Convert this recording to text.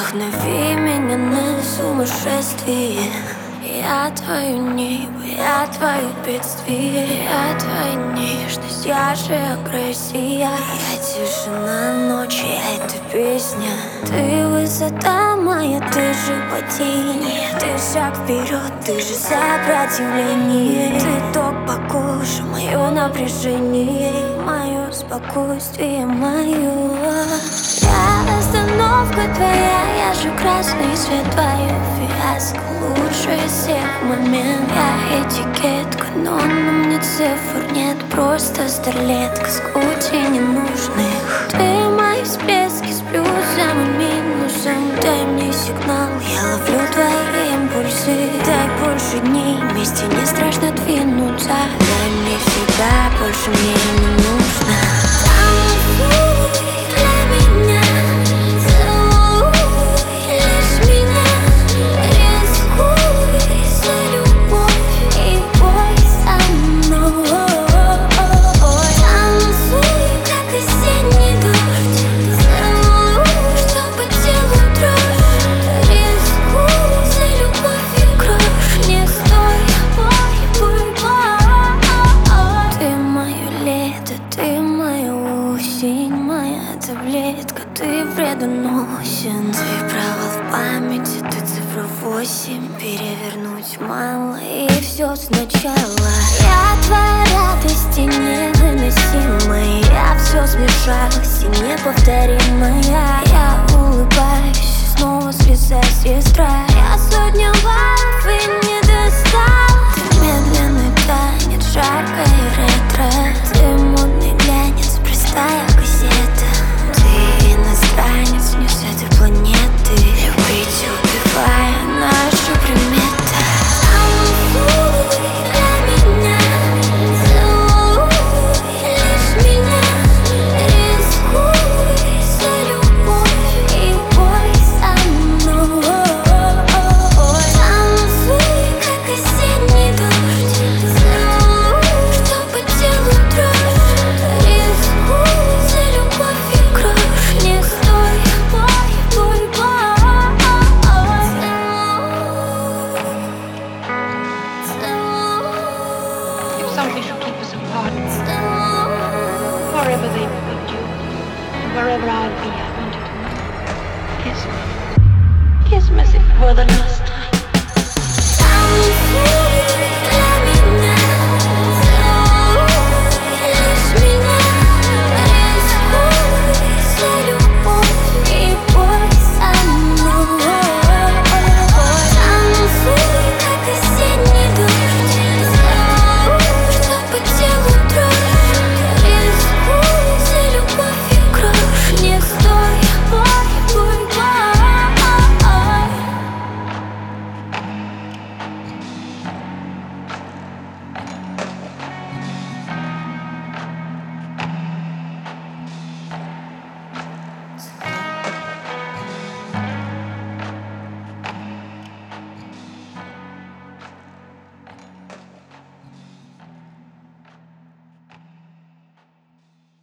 Вдохнови меня на сумасшествие. Я твое небо, я твое бедствие. Я твоя нежность, я же агрессия. Я тишина ночи, эта песня. Ты высота моя, ты же падение. Ты шаг вперед, ты же сопротивление. Ты ток по коже, мое напряжение. Мое спокойствие, мое. Я остановка твоя, я же красный свет, твое фиаско. Лучше всех момент. Я этикетка, но на мне цифр нет. Просто старлетка с кучей ненужных. Ты мои всплески с плюсом и минусом. Дай мне сигнал, я ловлю твои импульсы. Дай больше дней, вместе не страшно двинуться. Дай мне себя, больше мне не нужно. Танцуй для меня, целуй лишь меня. Рискуй за любовь и бой со мной. Танцуй, как осенний дождь. Целуй, что по телу дрожь. Рискуй за любовь и кровь. Не стой, бой. Ты мое лето, ты моя осень, моя таблетка, ты вредоносен. Ты провал в памяти, ты цифра 8. Перевернуть мало и все сначала. Я твоя радость и невыносимая. Я все смешалась и неповторимая. Я улыбаюсь, снова слезай, сестра.